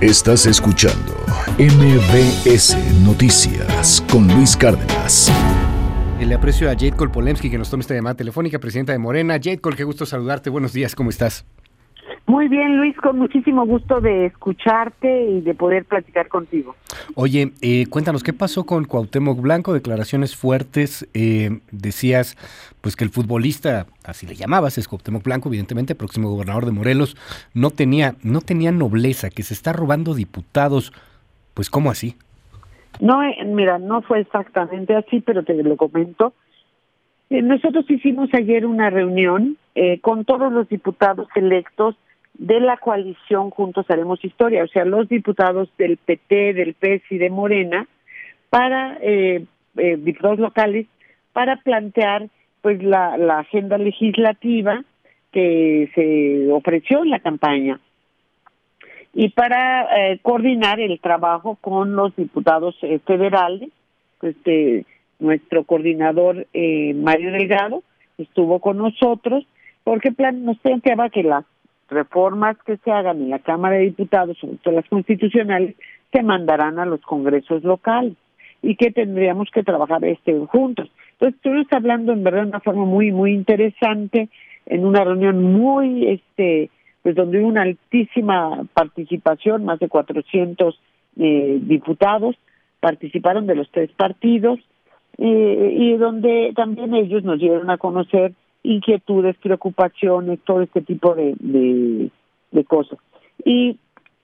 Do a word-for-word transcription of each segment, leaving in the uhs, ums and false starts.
Estás escuchando M B S Noticias con Luis Cárdenas. Le aprecio a Jade Kolpolemsky que nos tome esta llamada telefónica, presidenta de Morena. Jade Kol, qué gusto saludarte. Buenos días, ¿cómo estás? Muy bien, Luis, con muchísimo gusto de escucharte y de poder platicar contigo. Oye, eh, cuéntanos, ¿qué pasó con Cuauhtémoc Blanco? Declaraciones fuertes, eh, decías pues que el futbolista, así le llamabas, es Cuauhtémoc Blanco, evidentemente, próximo gobernador de Morelos, no tenía, no tenía nobleza, que se está robando diputados. Pues, ¿cómo así? No, eh, mira, no fue exactamente así, pero te lo comento. Eh, nosotros hicimos ayer una reunión eh, con todos los diputados electos de la coalición Juntos Haremos Historia, o sea, los diputados del P T, del P E S y de Morena, para eh, eh, diputados locales, para plantear pues la, la agenda legislativa que se ofreció en la campaña y para eh, coordinar el trabajo con los diputados eh, federales. Este, nuestro coordinador eh, Mario Delgado estuvo con nosotros porque plan, nos planteaba que las reformas que se hagan en la Cámara de Diputados, sobre todo las constitucionales, se mandarán a los congresos locales y que tendríamos que trabajar este juntos. Entonces estuvimos hablando en verdad de una forma muy muy interesante, en una reunión muy este pues donde hubo una altísima participación, más de cuatrocientos eh, diputados participaron de los tres partidos, eh, y donde también ellos nos dieron a conocer inquietudes, preocupaciones, todo este tipo de, de, de cosas. Y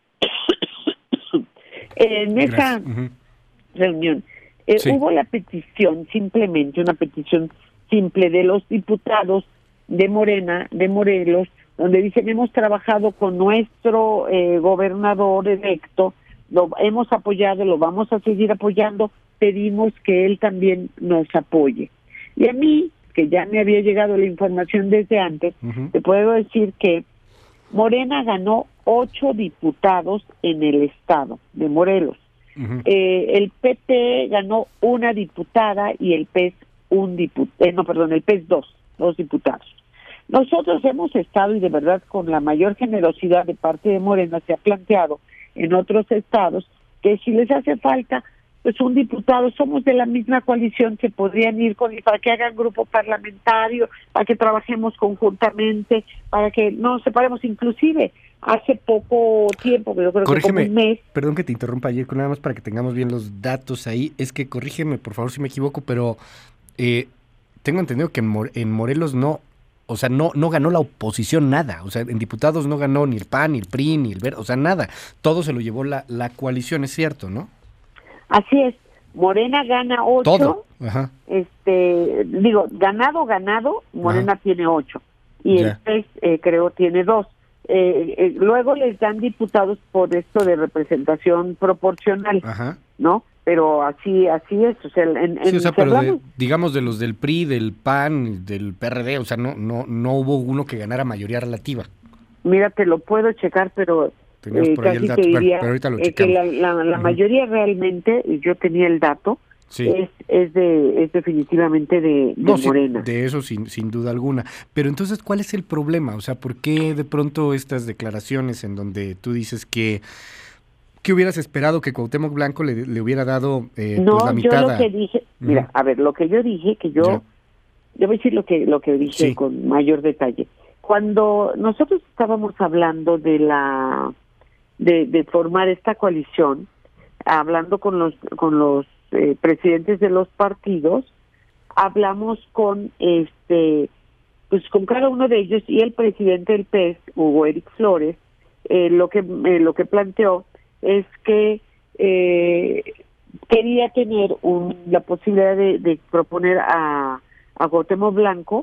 en esa uh-huh. reunión eh, sí. hubo la petición, simplemente una petición simple de los diputados de Morena, de Morelos, donde dicen, hemos trabajado con nuestro eh, gobernador electo, lo hemos apoyado, lo vamos a seguir apoyando, pedimos que él también nos apoye. Y a mí, que ya me había llegado la información desde antes, uh-huh. te puedo decir que Morena ganó ocho diputados en el estado de Morelos. Uh-huh. Eh, el P T ganó una diputada y el P E S un diputado, eh, no, perdón, el P E S dos, dos diputados. Nosotros hemos estado, y de verdad con la mayor generosidad de parte de Morena se ha planteado en otros estados, que si les hace falta pues un diputado, somos de la misma coalición, se podrían ir con para que hagan grupo parlamentario, para que trabajemos conjuntamente, para que no nos separemos. Inclusive hace poco tiempo, yo creo corrígeme, que como un mes. Perdón que te interrumpa, ayer, nada más para que tengamos bien los datos ahí, es que corrígeme por favor si me equivoco, pero eh, tengo entendido que en, More, en Morelos no, o sea, no no ganó la oposición nada, o sea, en diputados no ganó ni el P A N, ni el P R I, ni el Verde, o sea, nada, todo se lo llevó la, la coalición, es cierto, ¿no? Así es, Morena gana ocho, todo. Ajá. este, digo, ganado, ganado, Morena Ajá. tiene ocho, y ya. el P E S eh, creo tiene dos. Eh, eh, luego les dan diputados por esto de representación proporcional, Ajá. ¿no? Pero así así es, o sea, en, sí, en o sea, pero hablamos, de, digamos de los del P R I, del P A N, del P R D, o sea, no no no hubo uno que ganara mayoría relativa. Mira, te lo puedo checar, pero eh, por ahí casi el dato, te diría pero ahorita lo eh, que la, la, la uh-huh. mayoría realmente, yo tenía el dato, sí. es es de es definitivamente de, de no, Morena. Sí, de eso sin sin duda alguna. Pero entonces, ¿cuál es el problema? O sea, ¿por qué de pronto estas declaraciones en donde tú dices que ¿qué hubieras esperado que Cuauhtémoc Blanco le, le hubiera dado eh, no, pues la mitad? yo lo que dije, uh-huh. mira, a ver, lo que yo dije, que yo, ya. yo voy a decir lo que lo que dije sí. con mayor detalle. Cuando nosotros estábamos hablando de la de, de formar esta coalición, hablando con los con los eh, presidentes de los partidos, hablamos con este pues con cada uno de ellos y el presidente del P E S, Hugo Eric Flores, eh, lo que eh, lo que planteó es que eh, quería tener un, la posibilidad de, de proponer a, a Cuauhtémoc Blanco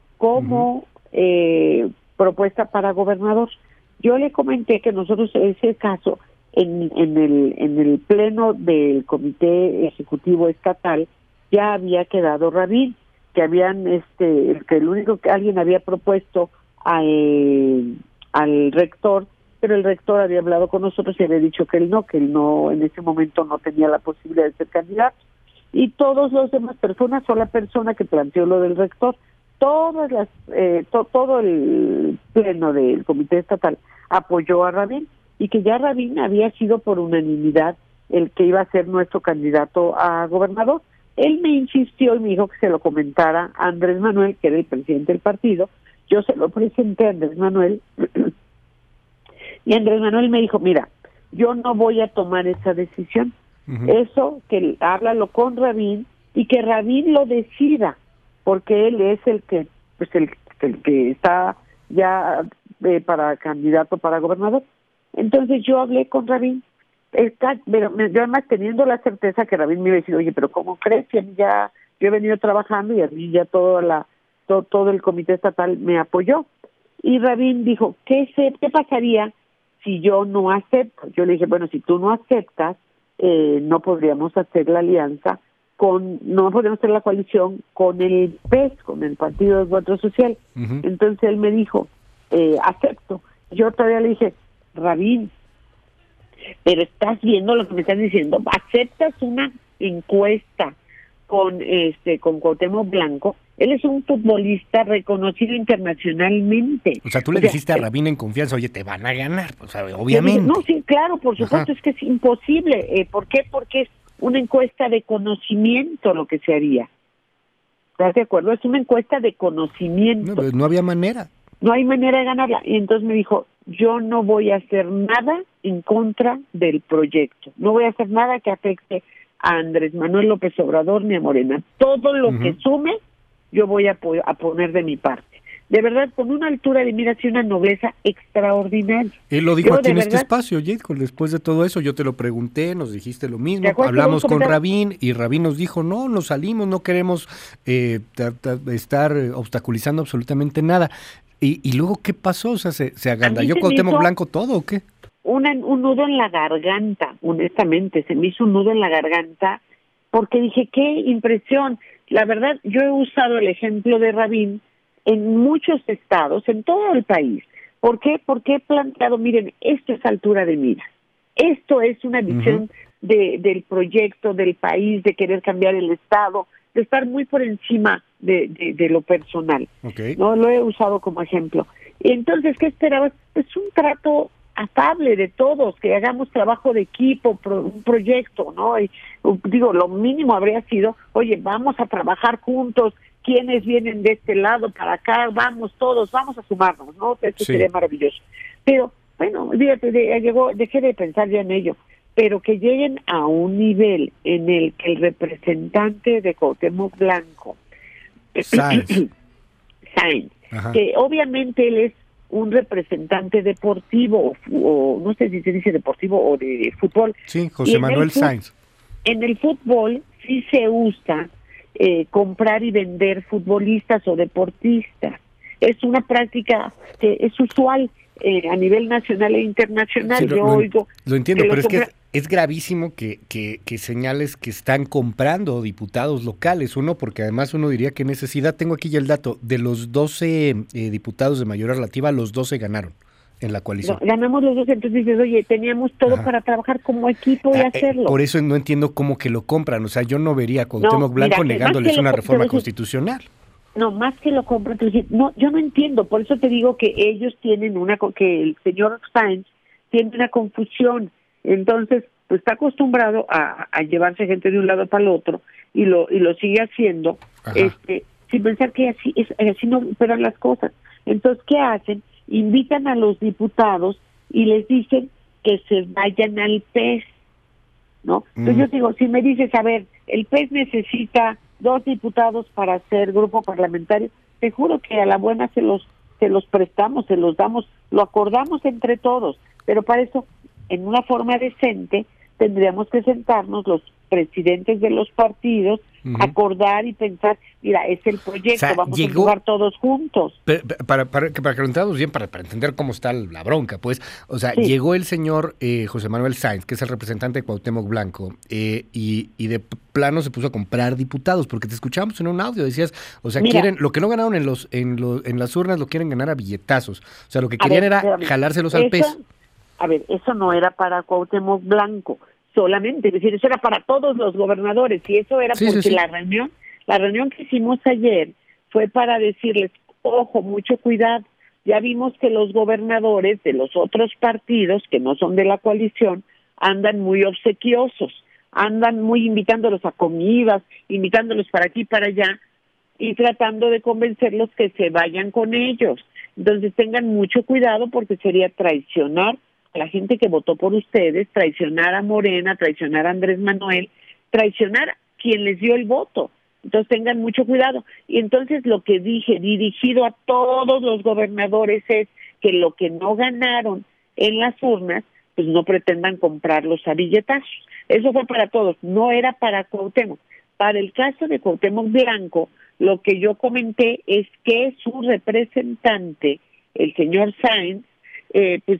como uh-huh. eh, propuesta para gobernador. Yo le comenté que nosotros en ese caso, en, en el en el pleno del Comité Ejecutivo Estatal, ya había quedado Rabín, que habían este que el único que alguien había propuesto a, eh, al rector, pero el rector había hablado con nosotros y había dicho que él no, que él no, en ese momento no tenía la posibilidad de ser candidato. Y todos los demás, pero fue una sola persona que planteó lo del rector. Todas las, eh, to, todo el pleno del Comité Estatal apoyó a Rabín. y que ya Rabín había sido por unanimidad el que iba a ser nuestro candidato a gobernador. Él me insistió y me dijo que se lo comentara a Andrés Manuel, que era el presidente del partido. Yo se lo presenté a Andrés Manuel y Andrés Manuel me dijo, mira, yo no voy a tomar esa decisión. Uh-huh. Eso, que háblalo con Rabín y que Rabín lo decida, porque él es el que, pues el, el que está ya eh, para candidato para gobernador. Entonces yo hablé con Rabín, está, pero yo además teniendo la certeza que Rabín me iba a decir, oye, pero ¿cómo crees? Que ya yo he venido trabajando y a mí ya toda la, todo, todo el comité estatal me apoyó. Y Rabín dijo, ¿qué, se, qué pasaría si yo no acepto? Yo le dije, bueno, si tú no aceptas, eh, no podríamos hacer la alianza con, no podemos hacer la coalición con el P E S, con el Partido de Encuentro Social. Uh-huh. Entonces él me dijo, eh, acepto. Yo todavía le dije, Rabín, pero estás viendo lo que me estás diciendo, aceptas una encuesta con este con Cuauhtémoc Blanco. Él es un futbolista reconocido internacionalmente. O sea, tú le o sea, dijiste a Rabín en confianza, oye, te van a ganar, o sea, obviamente. Dije, no, sí, claro, por supuesto. Ajá. Es que es imposible. Eh, ¿Por qué? Porque es una encuesta de conocimiento lo que se haría. ¿Estás de acuerdo? Es una encuesta de conocimiento. No, no había manera. No hay manera de ganarla. Y entonces me dijo, yo no voy a hacer nada en contra del proyecto. No voy a hacer nada que afecte a Andrés Manuel López Obrador ni a Morena. Todo lo uh-huh. que sume, yo voy a, po- a poner de mi parte. De verdad, con una altura de miras y una nobleza extraordinaria. Él lo dijo yo, aquí en verdad, este espacio, Jade, después de todo eso, yo te lo pregunté, nos dijiste lo mismo, hablamos con Rabín y Rabín nos dijo, no, nos salimos, no queremos eh, t- t- estar obstaculizando absolutamente nada. Y, y luego, ¿qué pasó? O sea, ¿se, se agandalló Cuauhtémoc Blanco todo o qué? Una, un nudo en la garganta, honestamente, se me hizo un nudo en la garganta, porque dije, qué impresión. La verdad, yo he usado el ejemplo de Rabín en muchos estados, en todo el país. ¿Por qué? Porque he planteado, miren, esto es altura de mira. Esto es una visión uh-huh. de, del proyecto, del país, de querer cambiar el estado, de estar muy por encima de, de, de lo personal. Okay. No lo he usado como ejemplo. Y entonces, ¿qué esperabas? Pues un trato afable de todos, que hagamos trabajo de equipo, pro, un proyecto, ¿no? Y digo, lo mínimo habría sido, oye, vamos a trabajar juntos, quienes vienen de este lado para acá, vamos todos, vamos a sumarnos, ¿no? Eso sí. Sería maravilloso. Pero, bueno, fíjate, de, llegó, dejé de pensar ya en ello, pero que lleguen a un nivel en el que el representante de Cuauhtémoc Blanco, Sáenz, Sáenz que obviamente él es un representante deportivo, o, o no sé si se dice deportivo o de, de fútbol. Sí, José Manuel Sáenz. En el fútbol sí se usa eh, comprar y vender futbolistas o deportistas. Es una práctica que es usual eh, a nivel nacional e internacional. Sí, lo, Yo lo, oigo lo entiendo, pero es compra... que es, es gravísimo que, que, que señales que están comprando diputados locales. Uno, porque además uno diría que necesidad. Tengo aquí ya el dato, de los doce eh, diputados de mayoría relativa, los doce ganaron en la coalición. No, ganamos los dos, entonces dices, oye, teníamos todo Ajá. para trabajar como equipo y ah, hacerlo. Eh, por eso no entiendo cómo que lo compran. O sea, yo no vería a Cuauhtémoc no, Blanco mira, negándoles una lo, reforma constitucional. No, más que lo compran, entonces, no, yo no entiendo. Por eso te digo que ellos tienen una, que el señor Sáenz tiene una confusión. Entonces, pues está acostumbrado a, a llevarse gente de un lado para el otro y lo y lo sigue haciendo, Ajá. este, sin pensar que así es, así no operan las cosas. Entonces, ¿qué hacen? Invitan a los diputados y les dicen que se vayan al P E S, ¿no? Entonces mm. yo digo, si me dices, a ver, el P E S necesita dos diputados para ser grupo parlamentario, te juro que a la buena se los se los prestamos, se los damos, lo acordamos entre todos, pero para eso, en una forma decente, tendríamos que sentarnos los presidentes de los partidos, uh-huh. acordar y pensar, mira, es el proyecto, o sea, vamos llegó, a jugar todos juntos. Para, para, para, para que lo entendamos bien, para, para entender cómo está la bronca, pues, o sea, sí. llegó el señor eh, José Manuel Sáenz, que es el representante de Cuauhtémoc Blanco, eh, y, y de plano se puso a comprar diputados, porque te escuchábamos en un audio, decías, o sea, mira, quieren, lo que no ganaron en los en los en las urnas lo quieren ganar a billetazos, o sea, lo que querían ver, era ver, jalárselos eso, al P E S. A ver, eso no era para Cuauhtémoc Blanco solamente, es decir, eso era para todos los gobernadores, y eso era sí, porque sí, sí. la reunión, la reunión que hicimos ayer fue para decirles, ojo, mucho cuidado, ya vimos que los gobernadores de los otros partidos que no son de la coalición andan muy obsequiosos, andan muy invitándolos a comidas, invitándolos para aquí y para allá y tratando de convencerlos que se vayan con ellos. Entonces tengan mucho cuidado porque sería traicionar a la gente que votó por ustedes, traicionar a Morena, traicionar a Andrés Manuel, traicionar a quien les dio el voto. Entonces tengan mucho cuidado. Y entonces lo que dije, dirigido a todos los gobernadores, es que lo que no ganaron en las urnas, pues no pretendan comprarlos a billetazos. Eso fue para todos, no era para Cuauhtémoc. Para el caso de Cuauhtémoc Blanco, lo que yo comenté es que su representante, el señor Sáenz, eh, pues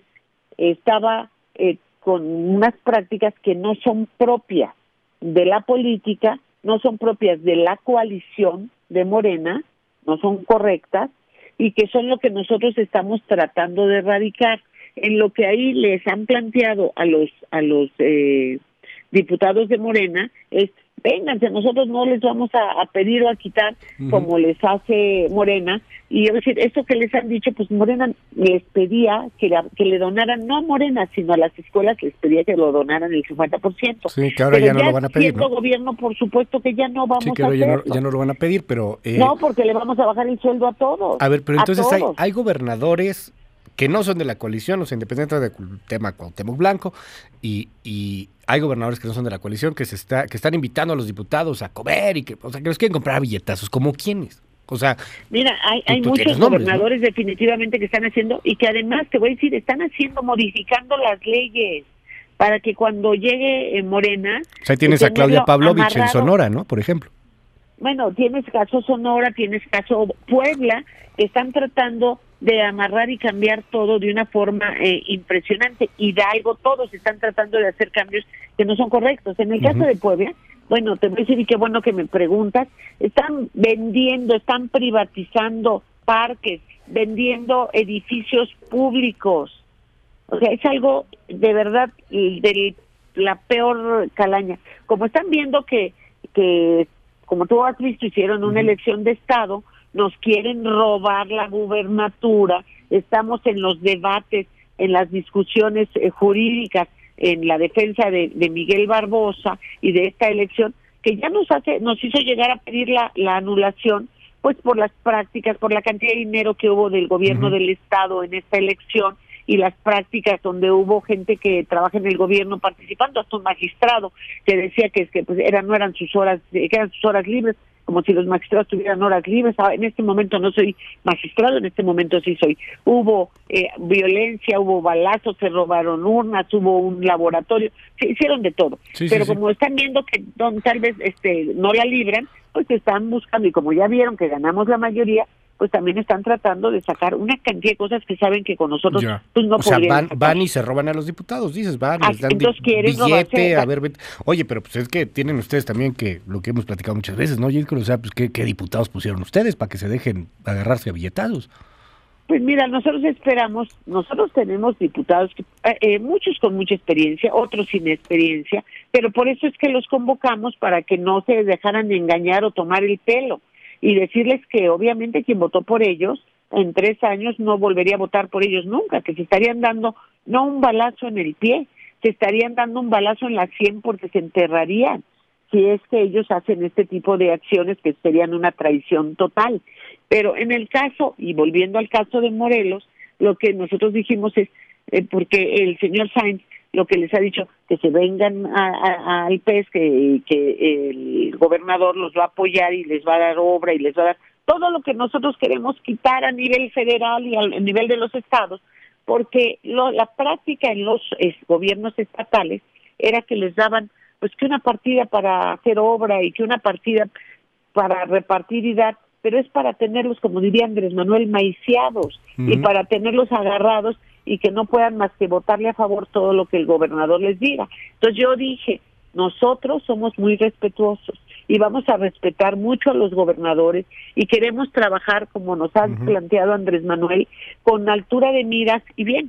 estaba eh, con unas prácticas que no son propias de la política, no son propias de la coalición de Morena, no son correctas, y que son lo que nosotros estamos tratando de erradicar. En lo que ahí les han planteado a los a los eh, diputados de Morena es, vénganse, nosotros no les vamos a, a pedir o a quitar uh-huh. como les hace Morena, y es decir, esto que les han dicho, pues Morena les pedía que, la, que le donaran, no a Morena, sino a las escuelas les pedía que lo donaran el cincuenta por ciento. Sí, que ahora pero ya no ya lo van a pedir, siendo ¿no? gobierno, por supuesto que ya no vamos sí, que a ahora hacerlo. ya no, ya no lo van a pedir, pero... Eh... No, porque le vamos a bajar el sueldo a todos. A ver, pero entonces hay, todos. hay gobernadores que no son de la coalición, los independientes del tema Cuauhtémoc Blanco, y, y hay gobernadores que no son de la coalición, que se está que están invitando a los diputados a comer y que, o sea, que los quieren comprar a billetazos, ¿como quiénes? O sea, mira, hay, hay tú, tú muchos nombres, gobernadores, ¿no? definitivamente que están haciendo, y que además, te voy a decir, están haciendo, modificando las leyes para que cuando llegue eh, Morena... O sea, tienes a Claudia Pavlovich amarrado en Sonora, ¿no? Por ejemplo. Bueno, tienes caso Sonora, tienes caso Puebla, que están tratando de amarrar y cambiar todo de una forma eh, impresionante. Hidalgo, todos están tratando de hacer cambios que no son correctos. En el caso uh-huh. de Puebla, bueno, te voy a decir, y qué bueno que me preguntas, están vendiendo, están privatizando parques, vendiendo edificios públicos. O sea, es algo de verdad de la peor calaña. Como están viendo que, que como tú has visto, hicieron una uh-huh. elección de Estado, nos quieren robar la gubernatura, estamos en los debates, en las discusiones eh, jurídicas, en la defensa de, de Miguel Barbosa y de esta elección, que ya nos hace, nos hizo llegar a pedir la, la anulación, pues por las prácticas, por la cantidad de dinero que hubo del gobierno uh-huh. del Estado en esta elección, y las prácticas donde hubo gente que trabaja en el gobierno participando, hasta un magistrado que decía que es que pues eran no eran sus horas, que eran sus horas libres, como si los magistrados tuvieran horas libres. En este momento no soy magistrado, en este momento sí soy. Hubo eh, violencia, hubo balazos, se robaron urnas, hubo un laboratorio, se hicieron de todo. Sí, pero sí, como sí. están viendo que don, tal vez este no la libran, pues están buscando, y como ya vieron que ganamos la mayoría, pues también están tratando de sacar una cantidad de cosas que saben que con nosotros ya. pues no o sea, van, sacar. van y se roban a los diputados, dices, van, ah, les dan entonces di- quieren billete, robarse, a ver, vete. Oye, pero pues es que tienen ustedes también que, lo que hemos platicado muchas veces, ¿no? Y o sea, pues ¿qué, qué diputados pusieron ustedes para que se dejen agarrarse a billetazos? Pues mira, nosotros esperamos, nosotros tenemos diputados, que, eh, muchos con mucha experiencia, otros sin experiencia, pero por eso es que los convocamos para que no se dejaran engañar o tomar el pelo, y decirles que obviamente quien votó por ellos en tres años no volvería a votar por ellos nunca, que se estarían dando no un balazo en el pie, se estarían dando un balazo en la sien porque se enterrarían si es que ellos hacen este tipo de acciones que serían una traición total. Pero en el caso, y volviendo al caso de Morelos, lo que nosotros dijimos es, eh, porque el señor Sáenz lo que les ha dicho, que se vengan a, a, al P E S, que, que el gobernador los va a apoyar y les va a dar obra y les va a dar todo lo que nosotros queremos quitar a nivel federal y al nivel de los estados, porque lo, la práctica en los es, gobiernos estatales era que les daban pues que una partida para hacer obra y que una partida para repartir y dar, pero es para tenerlos, como diría Andrés Manuel, maiciados, uh-huh. y para tenerlos agarrados y que no puedan más que votarle a favor todo lo que el gobernador les diga. Entonces yo dije, nosotros somos muy respetuosos y vamos a respetar mucho a los gobernadores y queremos trabajar como nos ha uh-huh. planteado Andrés Manuel, con altura de miras y bien,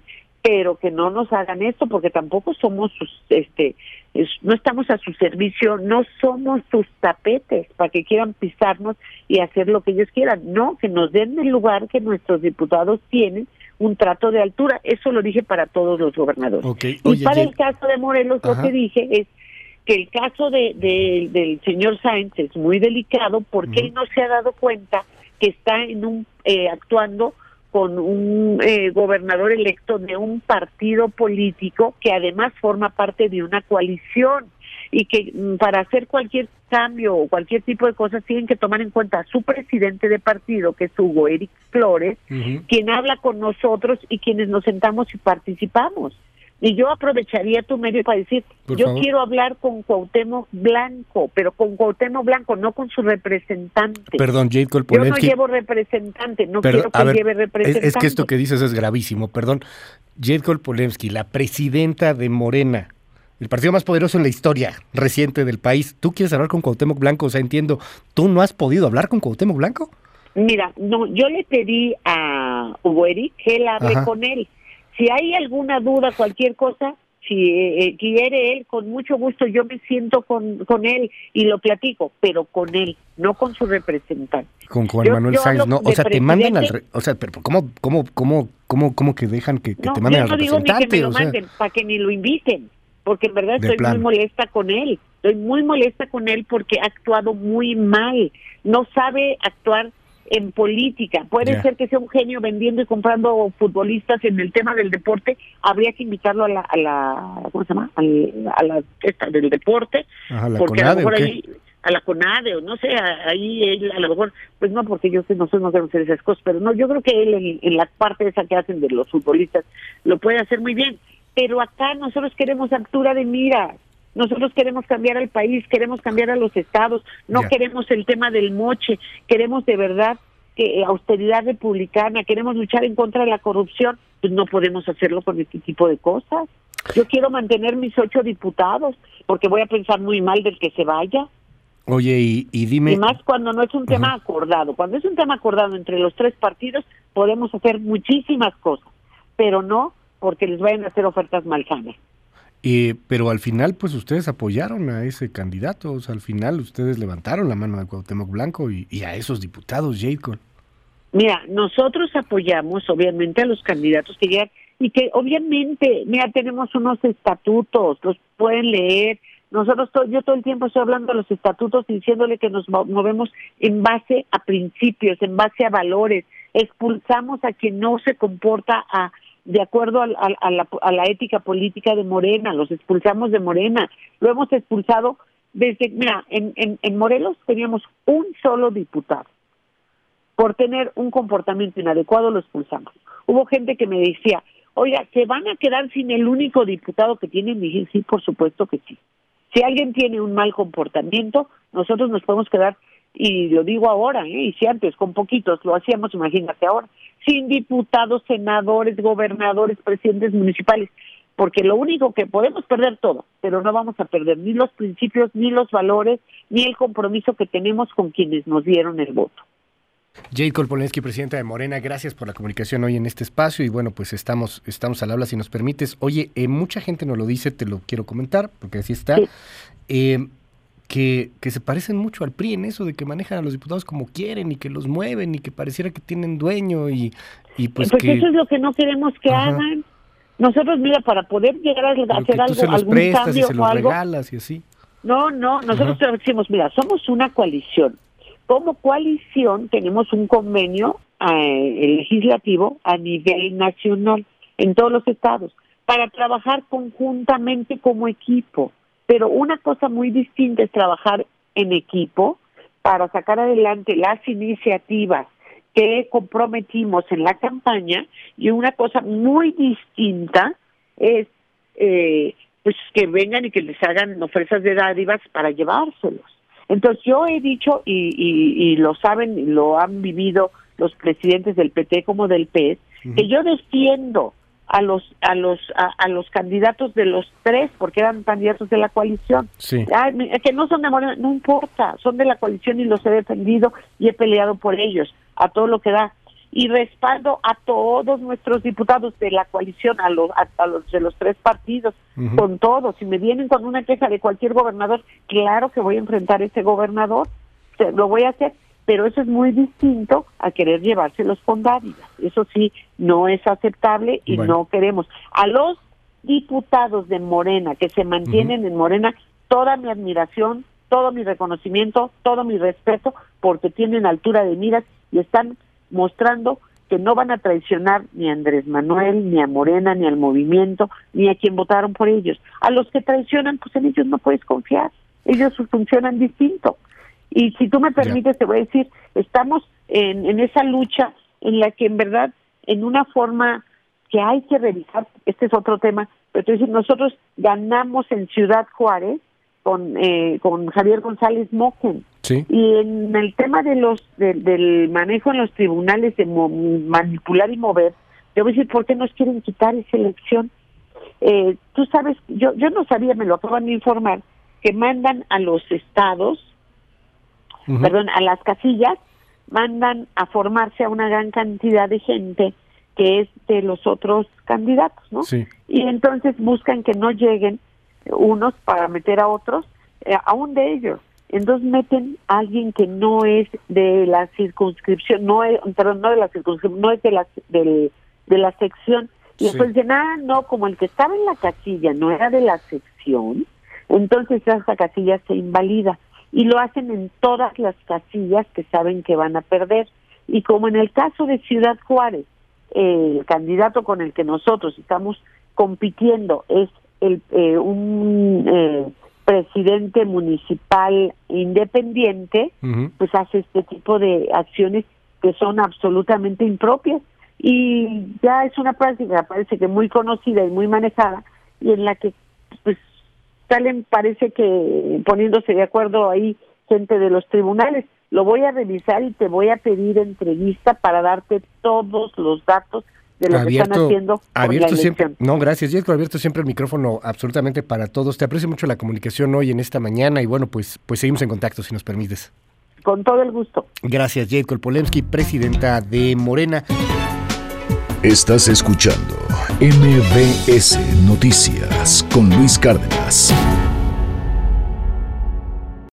pero que no nos hagan esto, porque tampoco somos sus, este, es, no estamos a su servicio, no somos sus tapetes para que quieran pisarnos y hacer lo que ellos quieran. No, que nos den el lugar que nuestros diputados tienen, un trato de altura. Eso lo dije para todos los gobernadores. Okay. Oye, y para Jay... el caso de Morelos, Ajá. lo que dije es que el caso de, de del señor Sáenz es muy delicado porque uh-huh. él no se ha dado cuenta que está en un eh, actuando con un eh, gobernador electo de un partido político que además forma parte de una coalición y que mm, para hacer cualquier cambio o cualquier tipo de cosas tienen que tomar en cuenta a su presidente de partido, que es Hugo Eric Flores, uh-huh. quien habla con nosotros y quienes nos sentamos y participamos. Y yo aprovecharía tu medio para decir, Por yo favor. quiero hablar con Cuauhtémoc Blanco, pero con Cuauhtémoc Blanco, no con su representante. Perdón, Jade Cole Yo no Polensky. llevo representante, no Perdón, quiero que a ver, lleve representante. Es, es que esto que dices es gravísimo, perdón. Jade Cole Polensky, la presidenta de Morena, el partido más poderoso en la historia reciente del país. ¿Tú quieres hablar con Cuauhtémoc Blanco? O sea, entiendo, ¿tú no has podido hablar con Cuauhtémoc Blanco? Mira, no, yo le pedí a Hugo Eric que él hable Ajá. con él. Si hay alguna duda, cualquier cosa, si eh, quiere él, con mucho gusto yo me siento con, con él y lo platico, pero con él, no con su representante. Con Juan yo, Manuel yo Sáenz, no, o sea, te mandan al, re, o sea, pero ¿cómo, cómo, cómo, cómo, cómo que dejan que, que no, te manden al representante? No, digo ni que me lo manden, sea, para que ni lo inviten, porque en verdad estoy plan. muy molesta con él, estoy muy molesta con él porque ha actuado muy mal, no sabe actuar en política. Puede yeah. ser que sea un genio vendiendo y comprando futbolistas en el tema del deporte, habría que invitarlo a la, a la ¿cómo se llama? Al, a la esta del deporte, Ajá, la porque CONADE, a lo mejor ¿o qué? ahí, a la CONADE, o no sé, ahí él a lo mejor, pues no, porque yo sé, nosotros no debemos hacer esas cosas, pero no, yo creo que él en, en la parte esa que hacen de los futbolistas lo puede hacer muy bien, pero acá nosotros queremos altura de miras. Nosotros queremos cambiar al país, queremos cambiar a los estados, no yeah. queremos el tema del moche, queremos de verdad que eh, austeridad republicana, queremos luchar en contra de la corrupción, pues no podemos hacerlo con este tipo de cosas. Yo quiero mantener mis ocho diputados, porque voy a pensar muy mal del que se vaya. Oye, y, y dime... Y más cuando no es un tema uh-huh. acordado. Cuando es un tema acordado entre los tres partidos, podemos hacer muchísimas cosas, pero no porque les vayan a hacer ofertas malsanas. Eh, pero al final, pues ustedes apoyaron a ese candidato, o sea, al final ustedes levantaron la mano de Cuauhtémoc Blanco y, y a esos diputados, Jade Cole. Mira, nosotros apoyamos obviamente a los candidatos que llegan y que obviamente, mira, tenemos unos estatutos, los pueden leer. Nosotros, to- yo todo el tiempo estoy hablando de los estatutos y diciéndole que nos movemos en base a principios, en base a valores. Expulsamos a quien no se comporta a de acuerdo a, a, a, la, a la ética política de Morena, los expulsamos de Morena, lo hemos expulsado desde, mira, en, en, en Morelos teníamos un solo diputado, por tener un comportamiento inadecuado lo expulsamos. Hubo gente que me decía, oiga, ¿se van a quedar sin el único diputado que tienen? Y dije, sí, por supuesto que sí. Si alguien tiene un mal comportamiento, nosotros nos podemos quedar, y lo digo ahora, ¿eh? y si antes con poquitos lo hacíamos, imagínate ahora, sin diputados, senadores, gobernadores, presidentes municipales, porque lo único que podemos perder todo, pero no vamos a perder ni los principios, ni los valores, ni el compromiso que tenemos con quienes nos dieron el voto. Jade Cole Polensky, presidenta de Morena, gracias por la comunicación hoy en este espacio y bueno, pues estamos estamos al habla si nos permites. Oye, eh, mucha gente nos lo dice, te lo quiero comentar, porque así está, sí. eh, que, que se parecen mucho al P R I en eso de que manejan a los diputados como quieren y que los mueven y que pareciera que tienen dueño y, y pues, pues que... eso es lo que no queremos que Ajá. hagan. Nosotros, mira, para poder llegar a hacer algo, se los algún prestas cambio y se los o algo, regalas y así. No, no, nosotros Ajá. decimos, mira, somos una coalición. Como coalición tenemos un convenio eh, legislativo a nivel nacional en todos los estados para trabajar conjuntamente como equipo. Pero una cosa muy distinta es trabajar en equipo para sacar adelante las iniciativas que comprometimos en la campaña, y una cosa muy distinta es eh, pues que vengan y que les hagan ofertas de dádivas para llevárselos. Entonces yo he dicho, y, y, y lo saben, y lo han vivido los presidentes del P T como del P E S, uh-huh. que yo defiendo a los a los a, a los candidatos de los tres, porque eran candidatos de la coalición. Sí. Ay, que no son de Morena, no importa, son de la coalición y los he defendido y he peleado por ellos, a todo lo que da. y respaldo a todos nuestros diputados de la coalición, a los, a, a los de los tres partidos, uh-huh. con todos. Si me vienen con una queja de cualquier gobernador, claro que voy a enfrentar a ese gobernador, lo voy a hacer, pero eso es muy distinto a querer llevárselos con dádivas. Eso sí, no es aceptable y bueno. no queremos. A los diputados de Morena que se mantienen uh-huh. en Morena, toda mi admiración, todo mi reconocimiento, todo mi respeto, porque tienen altura de miras y están mostrando que no van a traicionar ni a Andrés Manuel, ni a Morena, ni al movimiento, ni a quien votaron por ellos. A los que traicionan, pues en ellos no puedes confiar. Ellos funcionan distinto. Y si tú me permites, ya. te voy a decir, estamos en, en esa lucha en la que en verdad, en una forma que hay que revisar, este es otro tema, pero te voy a decir, nosotros ganamos en Ciudad Juárez con eh, con Javier González Moquen. Sí. Y en el tema de los de, del manejo en los tribunales de mo- manipular y mover, te voy a decir, ¿por qué nos quieren quitar esa elección? Eh, tú sabes, yo yo no sabía, me lo acaban de informar, que mandan a los estados, uh-huh. perdón, a las casillas, mandan a formarse a una gran cantidad de gente que es de los otros candidatos, ¿no? Sí. Y entonces buscan que no lleguen unos para meter a otros, eh, aún de ellos. Entonces meten a alguien que no es de la circunscripción, no es, perdón, no de la circunscripción, no es de la de, de la sección. Y sí. después dicen, ah, no, como el que estaba en la casilla no era de la sección, entonces esa casilla se invalida. Y lo hacen en todas las casillas que saben que van a perder. Y como en el caso de Ciudad Juárez, eh, el candidato con el que nosotros estamos compitiendo es el eh, un eh, presidente municipal independiente, uh-huh. pues hace este tipo de acciones que son absolutamente impropias. Y ya es una práctica, parece que muy conocida y muy manejada, y en la que pues salen, parece que poniéndose de acuerdo ahí gente de los tribunales. Lo voy a revisar y te voy a pedir entrevista para darte todos los datos de lo abierto, que están haciendo abierto por la siempre. No, gracias. Y es abierto siempre el micrófono absolutamente para todos. Te aprecio mucho la comunicación hoy en esta mañana y bueno, pues pues seguimos en contacto si nos permites. Con todo el gusto. Gracias, Jade Kolpolemsky, presidenta de Morena. Estás escuchando M B S Noticias con Luis Cárdenas.